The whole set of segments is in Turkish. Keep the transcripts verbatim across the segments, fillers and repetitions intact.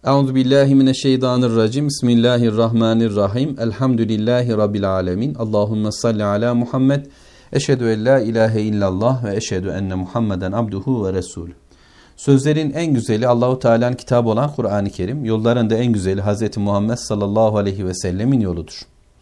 Euzubillahimineşşeytanirracim. Bismillahirrahmanirrahim. Elhamdülillahi Rabbil alemin. Allahümme salli ala Muhammed. Eşhedü en la ilahe illallah ve eşhedü enne Muhammeden abduhu ve resulü. Sözlerin en güzeli Allahu Teala'nın kitabı olan Kur'an-ı Kerim. Yolların da en güzeli Hazreti Muhammed sallallahu aleyhi ve sellemin yoludur.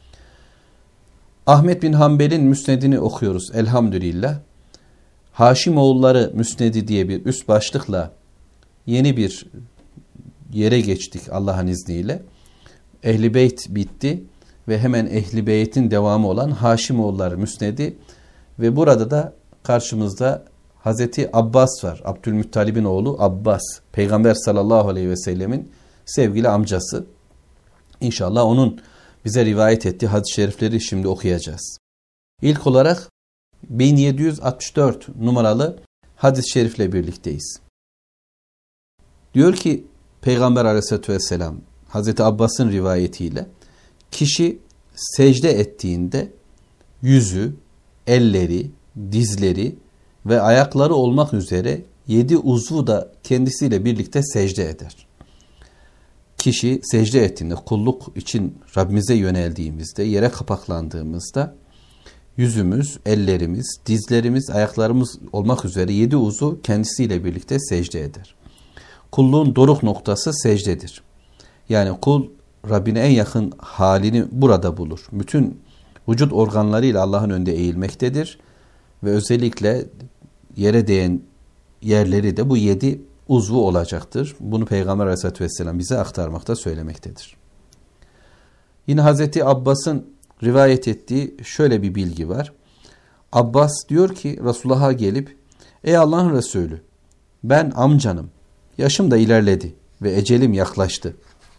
Ahmet bin Hanbel'in müsnedini okuyoruz elhamdülillah. Haşimoğulları müsnedi diye bir üst başlıkla yeni bir yere geçtik Allah'ın izniyle. Ehl-i Beyt bitti ve hemen Ehl-i Beyt'in devamı olan Haşimoğulları müsnedi ve burada da karşımızda Hazreti Abbas var. Abdülmuttalib'in oğlu Abbas. Peygamber sallallahu aleyhi ve sellemin sevgili amcası. İnşallah onun bize rivayet ettiği hadis-i şerifleri şimdi okuyacağız. İlk olarak bin yedi yüz altmış dört numaralı hadis-i şerifle birlikteyiz. Diyor ki Peygamber aleyhissalatü vesselam Hazreti Abbas'ın rivayetiyle kişi secde ettiğinde yüzü, elleri, dizleri ve ayakları olmak üzere yedi uzvu da kendisiyle birlikte secde eder. Kişi secde ettiğinde, kulluk için Rabbimize yöneldiğimizde, yere kapaklandığımızda yüzümüz, ellerimiz, dizlerimiz, ayaklarımız olmak üzere yedi uzvu kendisiyle birlikte secde eder. Kulluğun doruk noktası secdedir. Yani kul Rabbine en yakın halini burada bulur. Bütün vücut organlarıyla Allah'ın önünde eğilmektedir. Ve özellikle yere değen yerleri de bu yedi uzvu olacaktır. Bunu Peygamber Aleyhisselatü Vesselam bize aktarmakta, söylemektedir. Yine Hazreti Abbas'ın rivayet ettiği şöyle bir bilgi var. Abbas diyor ki Resulullah'a gelip ey Allah'ın Resulü ben amcanım. Yaşım da ilerledi ve ecelim yaklaştı.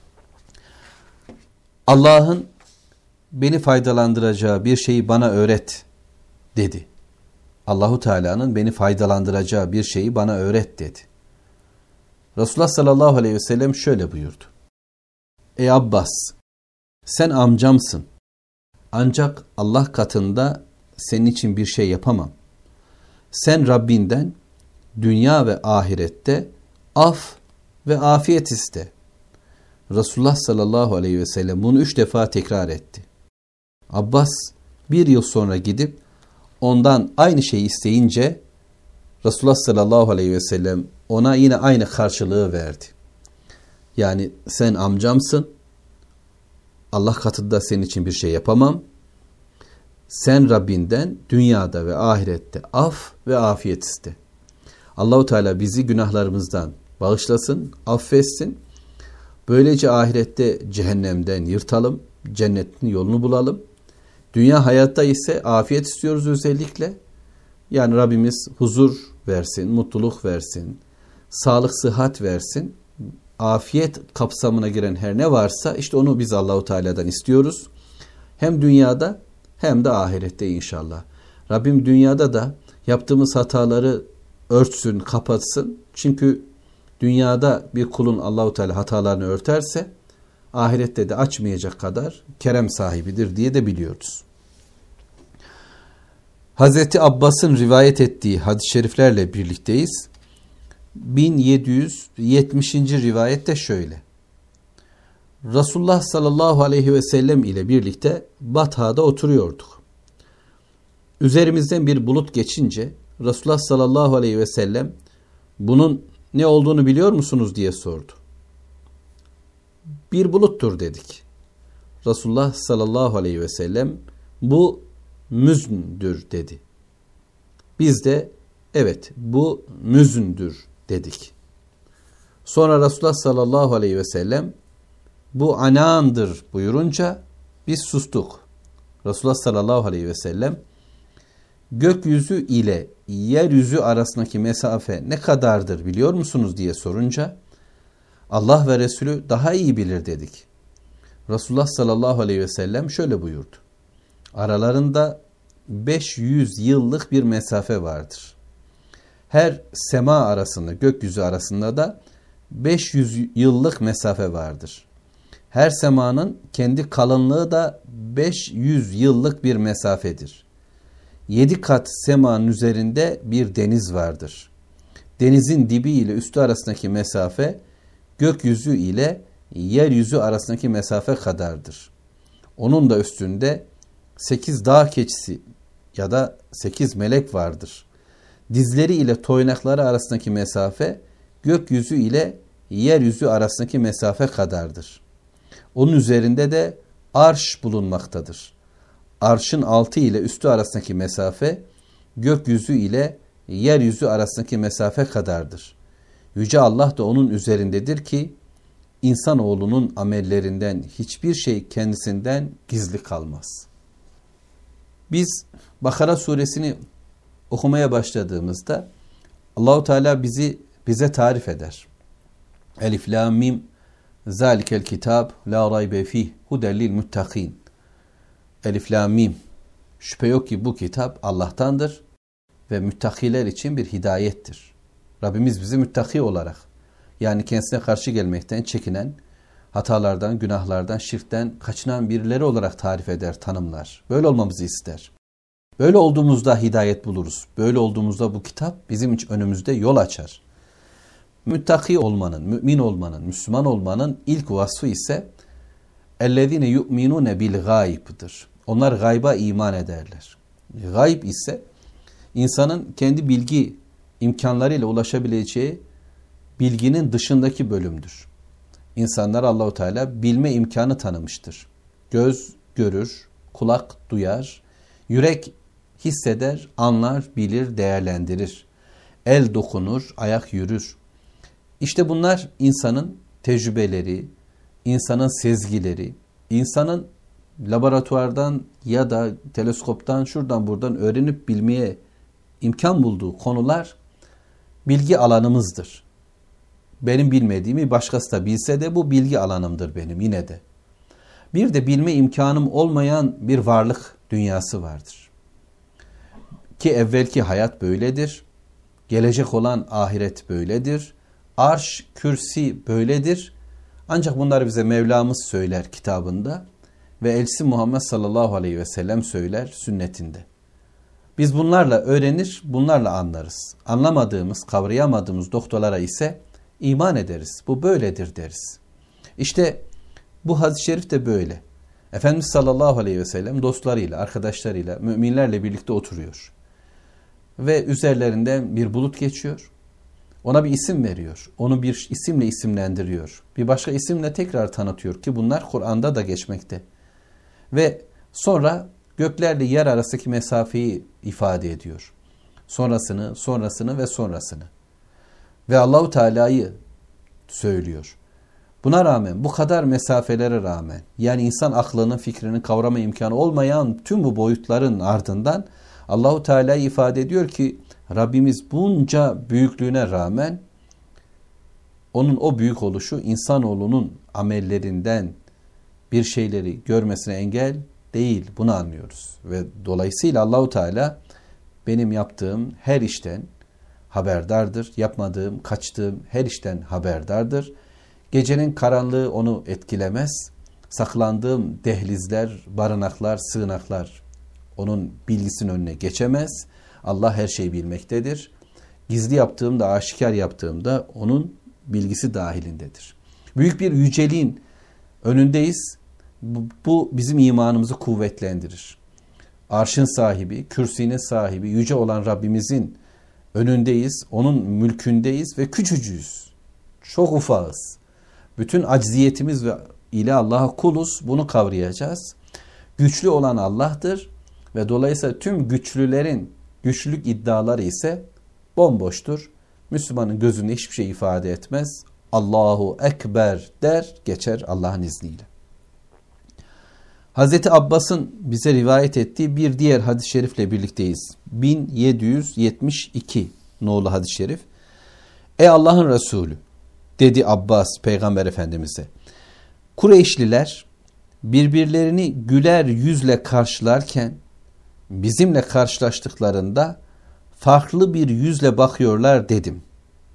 Allah'ın beni faydalandıracağı bir şeyi bana öğret dedi. Allahu Teala'nın beni faydalandıracağı bir şeyi bana öğret dedi. Resulullah sallallahu aleyhi ve sellem şöyle buyurdu. Ey Abbas, sen amcamsın. Ancak Allah katında senin için bir şey yapamam. Sen Rabbinden dünya ve ahirette af ve afiyet iste. Resulullah sallallahu aleyhi ve sellem bunu üç defa tekrar etti. Abbas bir yıl sonra gidip ondan aynı şeyi isteyince Resulullah sallallahu aleyhi ve sellem ona yine aynı karşılığı verdi. Yani sen amcamsın. Allah katında senin için bir şey yapamam. Sen Rabbinden dünyada ve ahirette af ve afiyet iste. Allahu Teala bizi günahlarımızdan bağışlasın, affetsin. Böylece ahirette cehennemden yırtalım, cennetin yolunu bulalım. Dünya hayatta ise afiyet istiyoruz özellikle. Yani Rabbimiz huzur versin, mutluluk versin, sağlık, sıhhat versin. Afiyet kapsamına giren her ne varsa işte onu biz Allahu Teala'dan istiyoruz. Hem dünyada hem de ahirette inşallah. Rabbim dünyada da yaptığımız hataları örtsün, kapatsın. Çünkü dünyada bir kulun Allahu Teala hatalarını örterse ahirette de açmayacak kadar kerem sahibidir diye de biliyoruz. Hazreti Abbas'ın rivayet ettiği hadis-i şeriflerle birlikteyiz. bin yedi yüz yetmişinci rivayette şöyle. Resulullah sallallahu aleyhi ve sellem ile birlikte Batha'da oturuyorduk. Üzerimizden bir bulut geçince Resulullah sallallahu aleyhi ve sellem bunun ne olduğunu biliyor musunuz diye sordu. Bir buluttur dedik. Resulullah sallallahu aleyhi ve sellem bu müzndür dedi. Biz de evet bu müzndür dedik. Sonra Resulullah sallallahu aleyhi ve sellem bu anandır buyurunca biz sustuk. Resulullah sallallahu aleyhi ve sellem gökyüzü ile yeryüzü arasındaki mesafe ne kadardır biliyor musunuz diye sorunca Allah ve Resulü daha iyi bilir dedik. Resulullah sallallahu aleyhi ve sellem şöyle buyurdu. Aralarında beş yüz yıllık bir mesafe vardır. Her sema arasında, gökyüzü arasında da beş yüz yıllık mesafe vardır. Her semanın kendi kalınlığı da beş yüz yıllık bir mesafedir. Yedi kat semanın üzerinde bir deniz vardır. Denizin dibi ile üstü arasındaki mesafe gökyüzü ile yeryüzü arasındaki mesafe kadardır. Onun da üstünde sekiz dağ keçisi ya da sekiz melek vardır. Dizleri ile toynakları arasındaki mesafe gökyüzü ile yeryüzü arasındaki mesafe kadardır. Onun üzerinde de arş bulunmaktadır. Arşın altı ile üstü arasındaki mesafe gökyüzü ile yeryüzü arasındaki mesafe kadardır. Yüce Allah da onun üzerindedir ki insanoğlunun amellerinden hiçbir şey kendisinden gizli kalmaz. Biz Bakara suresini okumaya başladığımızda Allahu Teala bizi bize tarif eder. Elif lam mim zalikel kitab la raybe fih huden lil muttakin. Elif lam mim. Şüphe yok ki bu kitap Allah'tandır ve müttakiler için bir hidayettir. Rabbimiz bizi müttaki olarak, yani kendisine karşı gelmekten çekinen, hatalardan, günahlardan, şirkten kaçınan birileri olarak tarif eder, tanımlar. Böyle olmamızı ister. Böyle olduğumuzda hidayet buluruz. Böyle olduğumuzda bu kitap bizim için önümüzde yol açar. Müttaki olmanın, mümin olmanın, Müslüman olmanın ilk vasfı ise اَلَّذ۪ينَ يُؤْمِنُونَ بِالْغَayib'dir. Onlar gayba iman ederler. Gayb ise insanın kendi bilgi imkanlarıyla ulaşabileceği bilginin dışındaki bölümdür. İnsanlar Allahu Teala bilme imkanı tanımıştır. Göz görür, kulak duyar, yürek hisseder, anlar, bilir, değerlendirir. El dokunur, ayak yürür. İşte bunlar insanın tecrübeleri, insanın sezgileri, insanın laboratuvardan ya da teleskoptan şuradan buradan öğrenip bilmeye imkan bulduğu konular bilgi alanımızdır. Benim bilmediğimi başkası da bilse de bu bilgi alanımdır benim yine de. Bir de bilme imkanım olmayan bir varlık dünyası vardır. Ki evvelki hayat böyledir. Gelecek olan ahiret böyledir. Arş, kürsi böyledir. Ancak bunları bize Mevlamız söyler kitabında ve elçisi Muhammed sallallahu aleyhi ve sellem söyler sünnetinde. Biz bunlarla öğrenir, bunlarla anlarız. Anlamadığımız, kavrayamadığımız noktalara ise iman ederiz. Bu böyledir deriz. İşte bu hadis-i şerif de böyle. Efendimiz sallallahu aleyhi ve sellem dostlarıyla, arkadaşlarıyla, müminlerle birlikte oturuyor. Ve üzerlerinden bir bulut geçiyor. Ona bir isim veriyor. Onu bir isimle isimlendiriyor. Bir başka isimle tekrar tanıtıyor ki bunlar Kur'an'da da geçmekte. Ve sonra göklerle yer arasındaki mesafeyi ifade ediyor. Sonrasını, sonrasını ve sonrasını. Ve Allahu Teala'yı söylüyor. Buna rağmen, bu kadar mesafelere rağmen, yani insan aklının, fikrinin kavrama imkanı olmayan tüm bu boyutların ardından Allahu Teala ifade ediyor ki Rabbimiz bunca büyüklüğüne rağmen onun o büyük oluşu insanoğlunun amellerinden bir şeyleri görmesine engel değil. Bunu anlıyoruz. Ve dolayısıyla Allahu Teala benim yaptığım her işten haberdardır. Yapmadığım, kaçtığım her işten haberdardır. Gecenin karanlığı onu etkilemez. Saklandığım dehlizler, barınaklar, sığınaklar onun bilgisinin önüne geçemez. Allah her şeyi bilmektedir. Gizli yaptığımda, aşikar yaptığımda onun bilgisi dahilindedir. Büyük bir yüceliğin önündeyiz. Bu, bu bizim imanımızı kuvvetlendirir. Arşın sahibi, kürsinin sahibi, yüce olan Rabbimizin önündeyiz. Onun mülkündeyiz ve küçücüğüz. Çok ufağız. Bütün acziyetimiz ve ile Allah'a kuluz. Bunu kavrayacağız. Güçlü olan Allah'tır ve dolayısıyla tüm güçlülerin güçlülük iddiaları ise bomboştur. Müslümanın gözünde hiçbir şey ifade etmez. Allahu Ekber der, geçer Allah'ın izniyle. Hazreti Abbas'ın bize rivayet ettiği bir diğer hadis-i şerifle birlikteyiz. bin yedi yüz yetmiş iki nolu hadis-i şerif. Ey Allah'ın Resulü, dedi Abbas Peygamber Efendimiz'e, Kureyşliler birbirlerini güler yüzle karşılarken bizimle karşılaştıklarında farklı bir yüzle bakıyorlar dedim.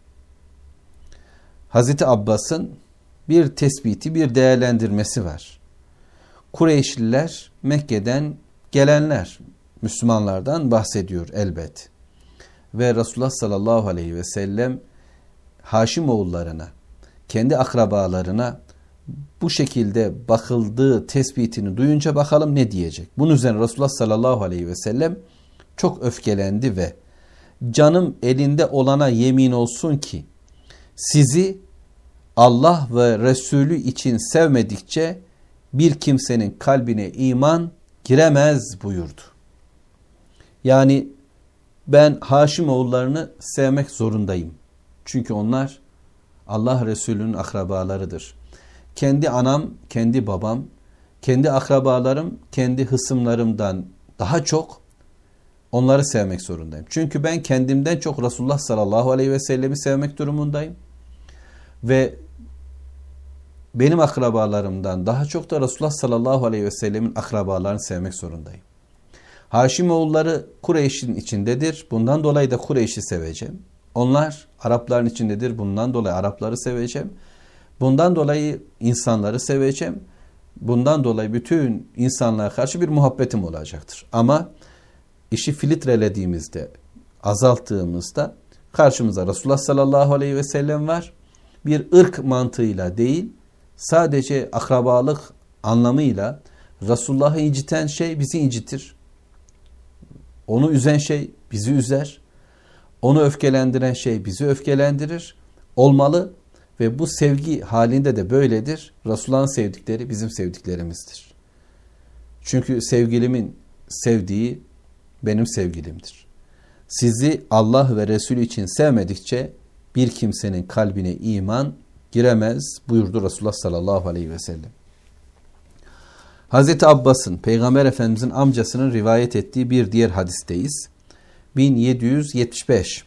Hazreti Abbas'ın bir tespiti, bir değerlendirmesi var. Kureyşliler Mekke'den gelenler, Müslümanlardan bahsediyor elbet. Ve Resulullah sallallahu aleyhi ve sellem Haşimoğullarına kendi akrabalarına bu şekilde bakıldığı tespitini duyunca bakalım ne diyecek. Bunun üzerine Resulullah sallallahu aleyhi ve sellem çok öfkelendi ve canım elinde olana yemin olsun ki sizi Allah ve Resulü için sevmedikçe bir kimsenin kalbine iman giremez buyurdu. Yani ben Haşimoğullarını sevmek zorundayım. Çünkü onlar Allah Resulü'nün akrabalarıdır. Kendi anam, kendi babam, kendi akrabalarım, kendi hısımlarımdan daha çok onları sevmek zorundayım. Çünkü ben kendimden çok Resulullah sallallahu aleyhi ve sellemi sevmek durumundayım. Ve benim akrabalarımdan daha çok da Resulullah sallallahu aleyhi ve sellemin akrabalarını sevmek zorundayım. Haşimoğulları Kureyş'in içindedir. Bundan dolayı da Kureyş'i seveceğim. Onlar Arapların içindedir. Bundan dolayı Arapları seveceğim. Bundan dolayı insanları seveceğim. Bundan dolayı bütün insanlara karşı bir muhabbetim olacaktır. Ama işi filtrelediğimizde, azalttığımızda karşımıza Resulullah sallallahu aleyhi ve sellem var. Bir ırk mantığıyla değil, sadece akrabalık anlamıyla Resulullah'ı inciten şey bizi incitir. Onu üzen şey bizi üzer. Onu öfkelendiren şey bizi öfkelendirir. Olmalı ve bu sevgi halinde de böyledir. Resulullah'ın sevdikleri bizim sevdiklerimizdir. Çünkü sevgilimin sevdiği benim sevgilimdir. Sizi Allah ve Resulü için sevmedikçe bir kimsenin kalbine iman giremez buyurdu Resulullah sallallahu aleyhi ve sellem. Hazreti Abbas'ın, Peygamber Efendimizin amcasının rivayet ettiği bir diğer hadisteyiz. bin yedi yüz yetmiş beş.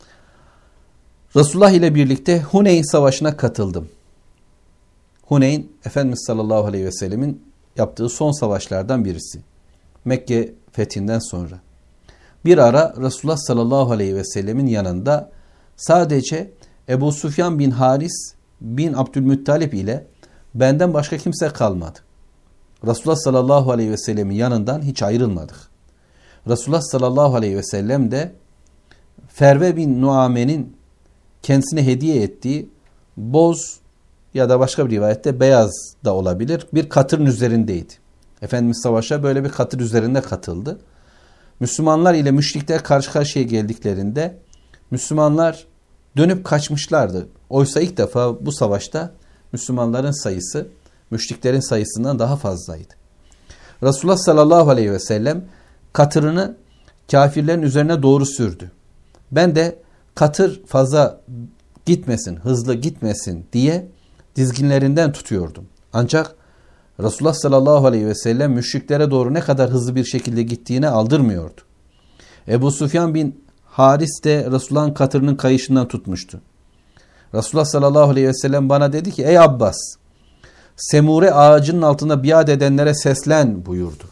Resulullah ile birlikte Huneyn Savaşı'na katıldım. Huneyn, Efendimiz sallallahu aleyhi ve sellemin yaptığı son savaşlardan birisi. Mekke fethinden sonra. Bir ara Resulullah sallallahu aleyhi ve sellemin yanında sadece Ebu Süfyan bin Haris bin Abdülmuttalip ile benden başka kimse kalmadı. Resulullah sallallahu aleyhi ve sellemin yanından hiç ayrılmadık. Resulullah sallallahu aleyhi ve sellem de Ferve bin Nuame'nin kendisine hediye ettiği boz ya da başka bir rivayette beyaz da olabilir bir katırın üzerindeydi. Efendimiz savaşa böyle bir katır üzerinde katıldı. Müslümanlar ile müşrikler karşı karşıya geldiklerinde Müslümanlar dönüp kaçmışlardı. Oysa ilk defa bu savaşta Müslümanların sayısı müşriklerin sayısından daha fazlaydı. Resulullah sallallahu aleyhi ve sellem katırını kafirlerin üzerine doğru sürdü. Ben de katır fazla gitmesin, hızlı gitmesin diye dizginlerinden tutuyordum. Ancak Resulullah sallallahu aleyhi ve sellem müşriklere doğru ne kadar hızlı bir şekilde gittiğine aldırmıyordu. Ebu Süfyan bin Haris de Resulullah'ın katırının kayışından tutmuştu. Resulullah sallallahu aleyhi ve sellem bana dedi ki ey Abbas, semure ağacının altında biat edenlere seslen buyurdu.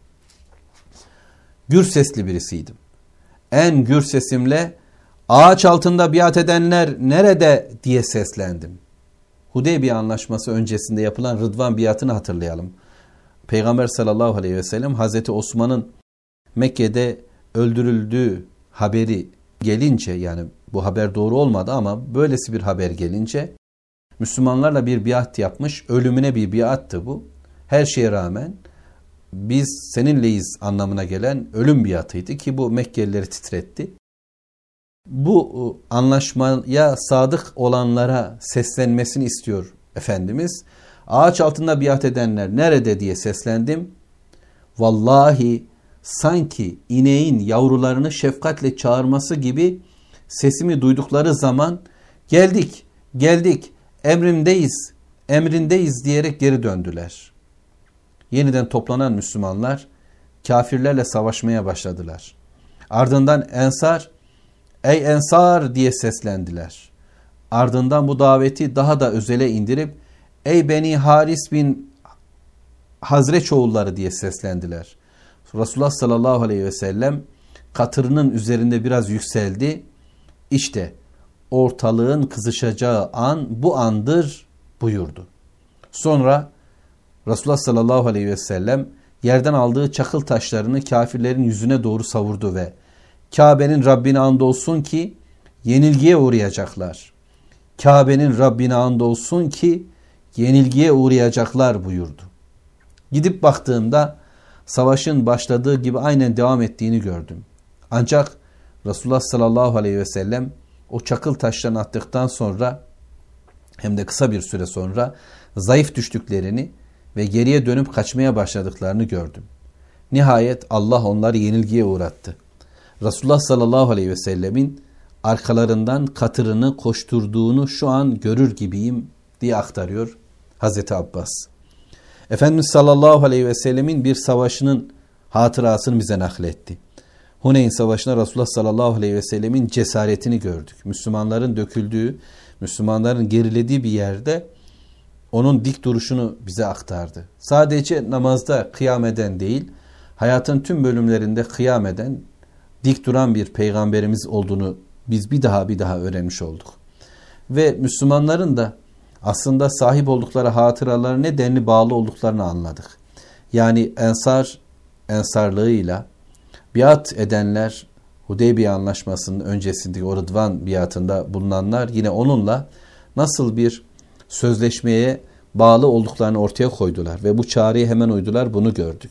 Gür sesli birisiydim. En gür sesimle ağaç altında biat edenler nerede diye seslendim. Hudeybiye anlaşması öncesinde yapılan Rıdvan biatını hatırlayalım. Peygamber sallallahu aleyhi ve sellem Hazreti Osman'ın Mekke'de öldürüldüğü haberi gelince, yani bu haber doğru olmadı ama böylesi bir haber gelince Müslümanlarla bir biat yapmış, ölümüne bir biattı bu. Her şeye rağmen biz seninleyiz anlamına gelen ölüm biatıydı ki bu Mekkelileri titretti. Bu anlaşmaya sadık olanlara seslenmesini istiyor Efendimiz. Ağaç altında biat edenler nerede diye seslendim. Vallahi sanki ineğin yavrularını şefkatle çağırması gibi sesimi duydukları zaman geldik, geldik, emrindeyiz, emrindeyiz diyerek geri döndüler. Yeniden toplanan Müslümanlar kafirlerle savaşmaya başladılar. Ardından Ensar, ey Ensar diye seslendiler. Ardından bu daveti daha da özele indirip ey Beni Haris bin Hazreçoğulları diye seslendiler. Resulullah sallallahu aleyhi ve sellem katırının üzerinde biraz yükseldi. İşte ortalığın kızışacağı an bu andır buyurdu. Sonra Resulullah sallallahu aleyhi ve sellem yerden aldığı çakıl taşlarını kafirlerin yüzüne doğru savurdu ve Kabe'nin Rabbine andolsun ki yenilgiye uğrayacaklar. Kabe'nin Rabbine andolsun ki yenilgiye uğrayacaklar buyurdu. Gidip baktığımda savaşın başladığı gibi aynen devam ettiğini gördüm. Ancak Resulullah sallallahu aleyhi ve sellem o çakıl taşlarını attıktan sonra hem de kısa bir süre sonra zayıf düştüklerini ve geriye dönüp kaçmaya başladıklarını gördüm. Nihayet Allah onları yenilgiye uğrattı. Resulullah sallallahu aleyhi ve sellemin arkalarından katırını koşturduğunu şu an görür gibiyim diye aktarıyor Hazreti Abbas. Efendimiz sallallahu aleyhi ve sellemin bir savaşının hatırasını bize nakletti. Huneyn Savaşı'na Resulullah sallallahu aleyhi ve sellemin cesaretini gördük. Müslümanların döküldüğü, Müslümanların gerilediği bir yerde onun dik duruşunu bize aktardı. Sadece namazda kıyam eden değil, hayatın tüm bölümlerinde kıyam eden, dik duran bir peygamberimiz olduğunu biz bir daha bir daha öğrenmiş olduk. Ve Müslümanların da aslında sahip oldukları hatıralara ne denli bağlı olduklarını anladık. Yani ensar, ensarlığıyla biat edenler, Hudeybiye Anlaşması'nın öncesindeki o Rıdvan biatında bulunanlar yine onunla nasıl bir sözleşmeye bağlı olduklarını ortaya koydular ve bu çağrıya hemen uydular, bunu gördük.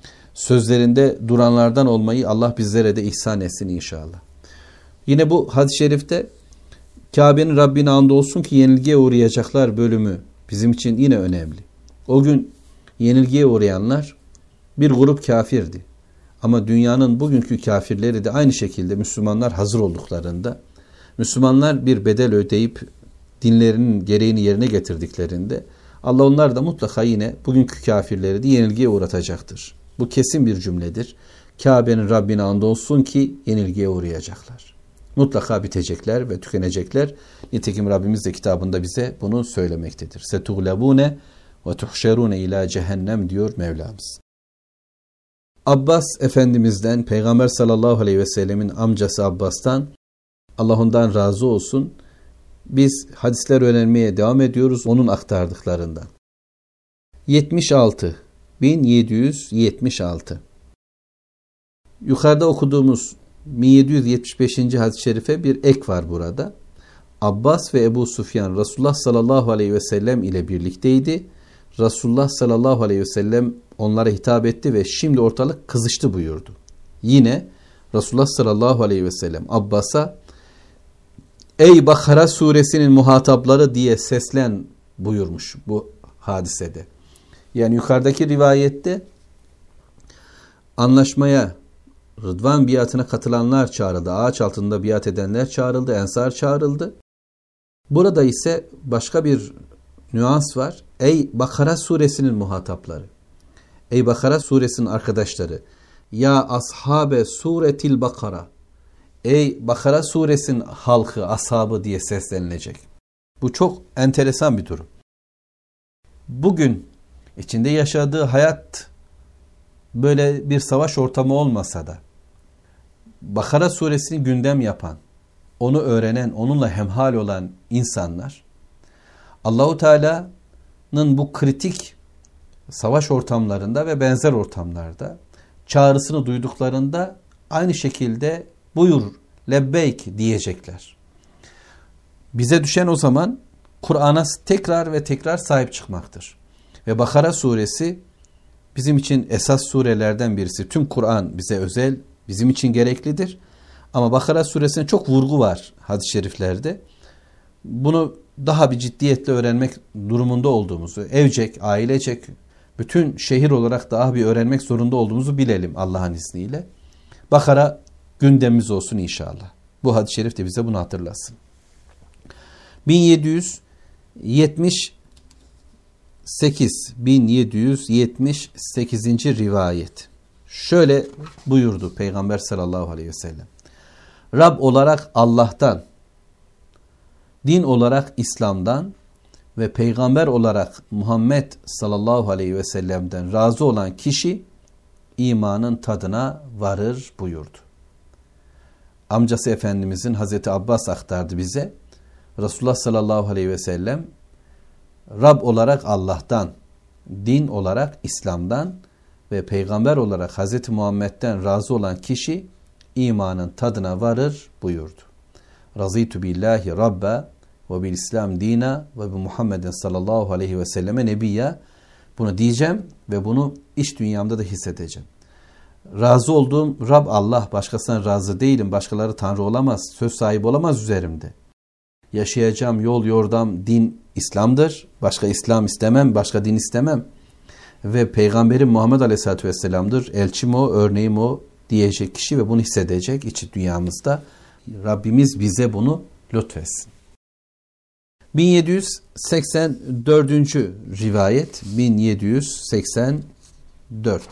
Sözlerinde duranlardan olmayı Allah bizlere de ihsan etsin inşallah. Yine bu hadis-i şerifte Kabe'nin Rabbine andolsun ki yenilgiye uğrayacaklar bölümü bizim için yine önemli. O gün yenilgiye uğrayanlar bir grup kafirdi. Ama dünyanın bugünkü kafirleri de aynı şekilde Müslümanlar hazır olduklarında, Müslümanlar bir bedel ödeyip dinlerinin gereğini yerine getirdiklerinde Allah onlar da mutlaka yine bugünkü kafirleri de yenilgiye uğratacaktır. Bu kesin bir cümledir. Kabe'nin Rabbine andolsun ki yenilgiye uğrayacaklar. Mutlaka bitecekler ve tükenecekler. Nitekim Rabbimiz de kitabında bize bunu söylemektedir. Setuglebune ve tuhşerune ila cehennem diyor Mevlamız. Abbas Efendimiz'den, Peygamber sallallahu aleyhi ve sellemin amcası Abbas'tan, Allah ondan razı olsun, biz hadisler öğrenmeye devam ediyoruz onun aktardıklarından. yetmiş altı bin yedi yüz yetmiş altı Yukarıda okuduğumuz bin yedi yüz yetmiş beşinci hadis-i şerife bir ek var burada. Abbas ve Ebu Süfyan Resulullah sallallahu aleyhi ve sellem ile birlikteydi. Resulullah sallallahu aleyhi ve sellem onlara hitap etti ve şimdi ortalık kızıştı buyurdu. Yine Resulullah sallallahu aleyhi ve sellem Abbas'a ey Bakara suresinin muhatapları diye seslen buyurmuş bu hadisede. Yani yukarıdaki rivayette anlaşmaya, Rıdvan biatına katılanlar çağrıldı. Ağaç altında biat edenler çağrıldı. Ensar çağrıldı. Burada ise başka bir nüans var. Ey Bakara suresinin muhatapları. Ey Bakara suresinin arkadaşları. Ya ashabe suretil Bakara. Ey Bakara suresinin halkı, ashabı diye seslenilecek. Bu çok enteresan bir durum. Bugün içinde yaşadığı hayat böyle bir savaş ortamı olmasa da Bakara suresini gündem yapan, onu öğrenen, onunla hemhal olan insanlar Allahu Teala'nın bu kritik savaş ortamlarında ve benzer ortamlarda çağrısını duyduklarında aynı şekilde buyur, lebbeyk diyecekler. Bize düşen o zaman Kur'an'a tekrar ve tekrar sahip çıkmaktır. Ve Bakara suresi bizim için esas surelerden birisi. Tüm Kur'an bize özel, bizim için gereklidir. Ama Bakara suresine çok vurgu var hadis-i şeriflerde. Bunu daha bir ciddiyetle öğrenmek durumunda olduğumuzu, evcek, ailecek, bütün şehir olarak daha bir öğrenmek zorunda olduğumuzu bilelim Allah'ın izniyle. Bakara gündemimiz olsun inşallah. Bu hadis-i şerif de bize bunu hatırlasın. bin yedi yüz yetmiş sekiz bin yedi yüz yetmiş sekizinci rivayet. Şöyle buyurdu Peygamber sallallahu aleyhi ve sellem. Rab olarak Allah'tan, din olarak İslam'dan ve peygamber olarak Muhammed sallallahu aleyhi ve sellem'den razı olan kişi imanın tadına varır buyurdu. Amcası Efendimizin Hazreti Abbas aktardı bize. Resulullah sallallahu aleyhi ve sellem Rab olarak Allah'tan, din olarak İslam'dan ve peygamber olarak Hazreti Muhammed'den razı olan kişi imanın tadına varır buyurdu. Razîtü billahi rabbe ve bil İslam dina ve bi Muhammeden sallallahu aleyhi ve selleme nebiyya. Bunu diyeceğim ve bunu iç dünyamda da hissedeceğim. Razı olduğum Rab Allah, başkasına razı değilim. Başkaları Tanrı olamaz, söz sahibi olamaz üzerimde. Yaşayacağım yol, yordam, din İslam'dır. Başka İslam istemem, başka din istemem. Ve Peygamberim Muhammed Aleyhisselatü Vesselam'dır. Elçim o, örneğim o diyecek kişi ve bunu hissedecek içi dünyamızda. Rabbimiz bize bunu lütfetsin. bin yedi yüz seksen dördüncü rivayet, bin yedi yüz seksen dört.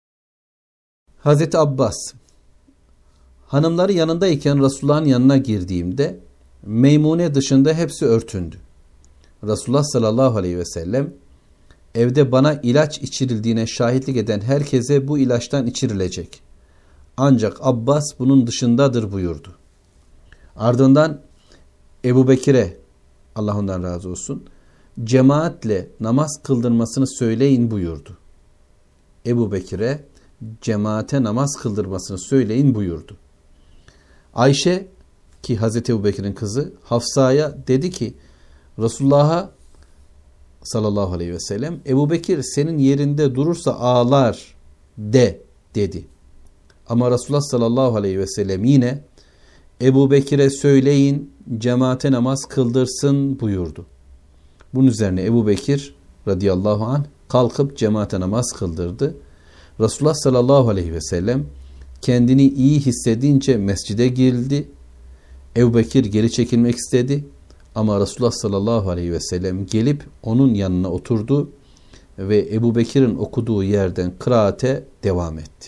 Hazreti Abbas, hanımları yanındayken Resulullah'ın yanına girdiğimde Meymune dışında hepsi örtündü. Resulullah sallallahu aleyhi ve sellem evde bana ilaç içirildiğine şahitlik eden herkese bu ilaçtan içirilecek. Ancak Abbas bunun dışındadır buyurdu. Ardından Ebu Bekir'e, Allah ondan razı olsun, cemaatle namaz kıldırmasını söyleyin buyurdu. Ebu Bekir'e cemaate namaz kıldırmasını söyleyin buyurdu. Ayşe, ki Hazreti Ebu Bekir'in kızı, Hafsa'ya dedi ki Resulullah'a sallallahu aleyhi ve sellem, Ebu Bekir senin yerinde durursa ağlar de dedi. Ama Resulullah sallallahu aleyhi ve sellem yine Ebu Bekir'e söyleyin cemaate namaz kıldırsın buyurdu. Bunun üzerine Ebu Bekir radıyallahu anh kalkıp cemaate namaz kıldırdı. Resulullah sallallahu aleyhi ve sellem kendini iyi hissedince mescide girdi. Ebu Bekir geri çekilmek istedi. Ama Resulullah sallallahu aleyhi ve sellem gelip onun yanına oturdu ve Ebu Bekir'in okuduğu yerden kıraate devam etti.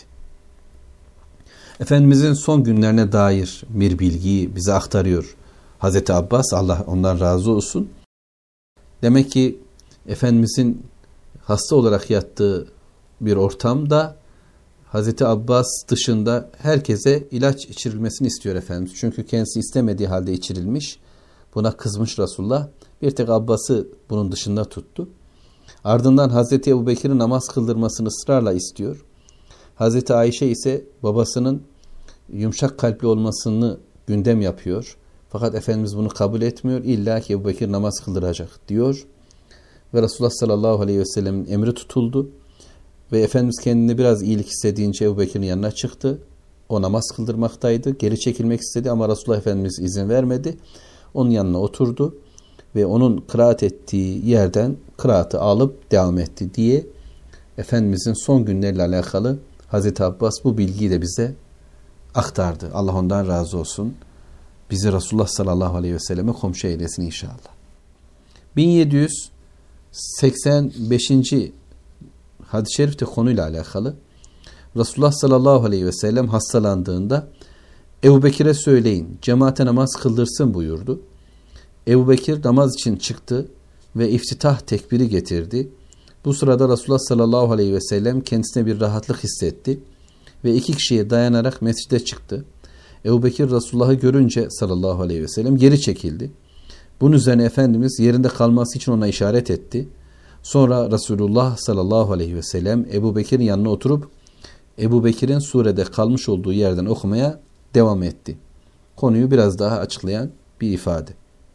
Efendimizin son günlerine dair bir bilgiyi bize aktarıyor Hazreti Abbas, Allah ondan razı olsun. Demek ki Efendimizin hasta olarak yattığı bir ortamda Hazreti Abbas dışında herkese ilaç içirilmesini istiyor Efendimiz. Çünkü kendisi istemediği halde içirilmiş. Buna kızmış Resulullah. Bir tek Abbas'ı bunun dışında tuttu. Ardından Hazreti Ebu Bekir'in namaz kıldırmasını ısrarla istiyor. Hazreti Ayşe ise babasının yumuşak kalpli olmasını gündem yapıyor. Fakat Efendimiz bunu kabul etmiyor. İlla ki Ebu Bekir namaz kıldıracak diyor. Ve Resulullah sallallahu aleyhi ve sellem'in emri tutuldu. Ve Efendimiz kendini biraz iyilik hissedince Ebu Bekir'in yanına çıktı. O namaz kıldırmaktaydı. Geri çekilmek istedi ama Resulullah Efendimiz izin vermedi. Onun yanına oturdu ve onun kıraat ettiği yerden kıraatı alıp devam etti diye Efendimizin son günleriyle alakalı Hazreti Abbas bu bilgiyi de bize aktardı. Allah ondan razı olsun. Bizi Resulullah sallallahu aleyhi ve selleme komşu eylesin inşallah. bin yedi yüz seksen beşinci hadis-i şerifte konuyla alakalı Resulullah sallallahu aleyhi ve sellem hastalandığında Ebu Bekir'e söyleyin cemaate namaz kıldırsın buyurdu. Ebu Bekir namaz için çıktı ve iftitah tekbiri getirdi. Bu sırada Resulullah sallallahu aleyhi ve sellem kendisine bir rahatlık hissetti ve iki kişiye dayanarak mescide çıktı. Ebu Bekir Resulullah'ı görünce sallallahu aleyhi ve sellem geri çekildi. Bunun üzerine Efendimiz yerinde kalması için ona işaret etti. Sonra Resulullah sallallahu aleyhi ve sellem Ebu Bekir'in yanına oturup Ebu Bekir'in surede kalmış olduğu yerden okumaya devam etti. Konuyu biraz daha açıklayan bir ifade.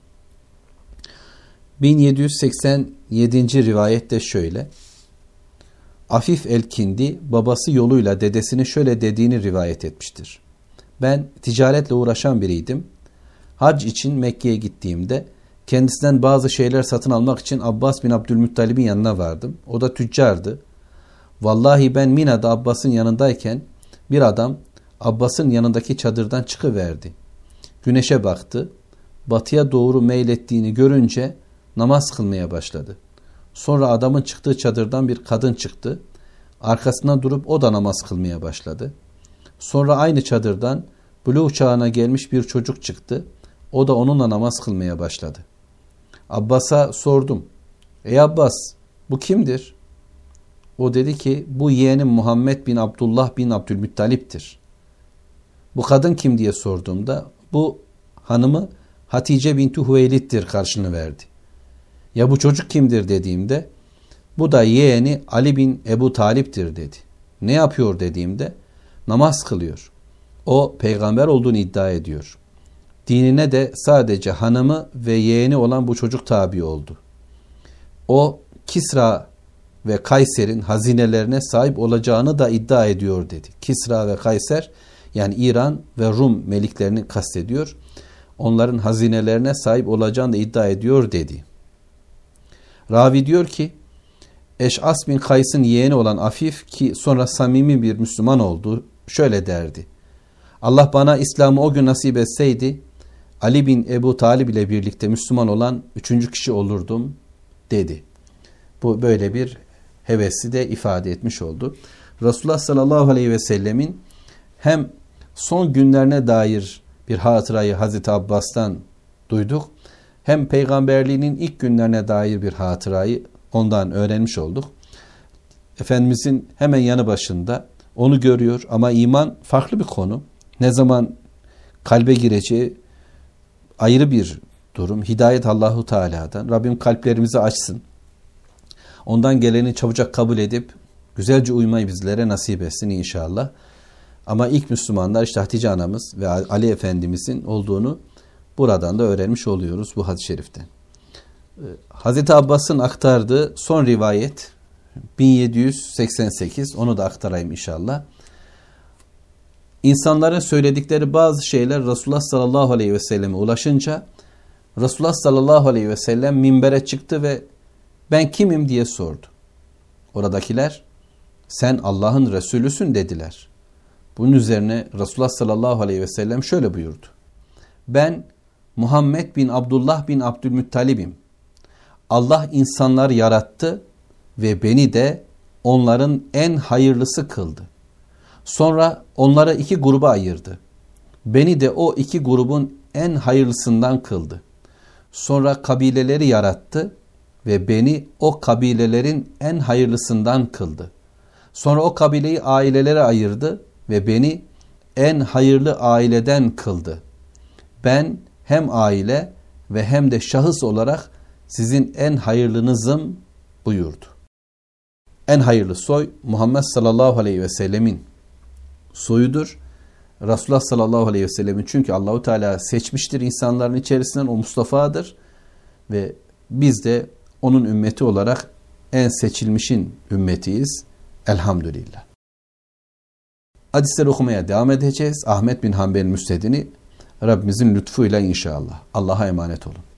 bin yedi yüz seksen yedinci rivayette şöyle. Afif el-Kindi babası yoluyla dedesini şöyle dediğini rivayet etmiştir. Ben ticaretle uğraşan biriydim. Hac için Mekke'ye gittiğimde kendisinden bazı şeyler satın almak için Abbas bin Abdülmuttalib'in yanına vardım. O da tüccardı. Vallahi ben Mina'da Abbas'ın yanındayken bir adam Abbas'ın yanındaki çadırdan çıkıverdi. Güneşe baktı. Batıya doğru meylettiğini görünce namaz kılmaya başladı. Sonra adamın çıktığı çadırdan bir kadın çıktı. Arkasından durup o da namaz kılmaya başladı. Sonra aynı çadırdan buluğ çağına gelmiş bir çocuk çıktı. O da onunla namaz kılmaya başladı. Abbas'a sordum. Ey Abbas, bu kimdir? O dedi ki bu yeğenim Muhammed bin Abdullah bin Abdülmuttalip'tir. Bu kadın kim diye sorduğumda bu hanımı Hatice binti Hüveylid'dir karşını verdi. Ya bu çocuk kimdir dediğimde bu da yeğeni Ali bin Ebu Talip'tir dedi. Ne yapıyor dediğimde namaz kılıyor. O peygamber olduğunu iddia ediyor. dinine de sadece hanımı ve yeğeni olan bu çocuk tabi oldu. O Kisra ve Kayser'in hazinelerine sahip olacağını da iddia ediyor dedi. Kisra ve Kayser yani İran ve Rum meliklerini kastediyor. Onların hazinelerine sahip olacağını da iddia ediyor dedi. Ravi diyor ki Eş'as bin Kays'ın yeğeni olan Afif ki sonra samimi bir Müslüman oldu şöyle derdi. Allah bana İslam'ı o gün nasip etseydi Ali bin Ebu Talib ile birlikte Müslüman olan üçüncü kişi olurdum dedi. Bu böyle bir hevesi de ifade etmiş oldu. Resulullah sallallahu aleyhi ve sellemin hem son günlerine dair bir hatırayı Hazreti Abbas'tan duyduk. Hem peygamberliğinin ilk günlerine dair bir hatırayı ondan öğrenmiş olduk. Efendimizin hemen yanı başında onu görüyor ama iman farklı bir konu. Ne zaman kalbe gireceği ayrı bir durum. Hidayet Allahu Teala'dan. Rabbim kalplerimizi açsın. Ondan geleni çabucak kabul edip güzelce uymayı bizlere nasip etsin inşallah. Ama ilk Müslümanlar işte Hatice anamız ve Ali Efendimizin olduğunu buradan da öğrenmiş oluyoruz bu hadis-i şeriften. Hazreti Abbas'ın aktardığı son rivayet bin yedi yüz seksen sekiz, onu da aktarayım inşallah. İnsanların söyledikleri bazı şeyler Resulullah sallallahu aleyhi ve selleme ulaşınca Resulullah sallallahu aleyhi ve sellem minbere çıktı ve ben kimim diye sordu. Oradakiler sen Allah'ın Resulüsün dediler. Bunun üzerine Resulullah sallallahu aleyhi ve sellem şöyle buyurdu. Ben Muhammed bin Abdullah bin Abdülmuttalib'im. Allah insanlar yarattı ve beni de onların en hayırlısı kıldı. Sonra onları iki gruba ayırdı. Beni de o iki grubun en hayırlısından kıldı. Sonra kabileleri yarattı ve beni o kabilelerin en hayırlısından kıldı. Sonra o kabileyi ailelere ayırdı ve beni en hayırlı aileden kıldı. Ben hem aile ve hem de şahıs olarak sizin en hayırlınızım buyurdu. En hayırlı soy Muhammed sallallahu aleyhi ve sellemin soyudur. Resulullah sallallahu aleyhi ve sellemin çünkü Allahu Teala seçmiştir insanların içerisinden, o Mustafa'dır ve biz de onun ümmeti olarak en seçilmişin ümmetiyiz. Elhamdülillah. Hadisleri okumaya devam edeceğiz. Ahmet bin Hanbel'in müsnedini Rabbimizin lütfuyla inşallah. Allah'a emanet olun.